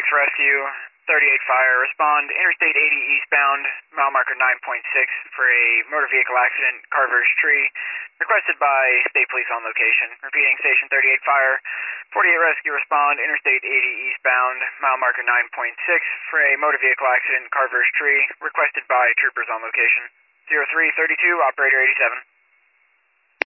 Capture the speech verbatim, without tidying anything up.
six Rescue, thirty-eight Fire, respond Interstate eighty eastbound, mile marker nine point six for a motor vehicle accident, Carver's Tree, requested by State Police on location. Repeating, Station thirty-eight Fire, forty-eight Rescue, respond Interstate eighty eastbound, mile marker nine point six for a motor vehicle accident, Carver's Tree, requested by troopers on location. zero three thirty-two, operator eighty-seven.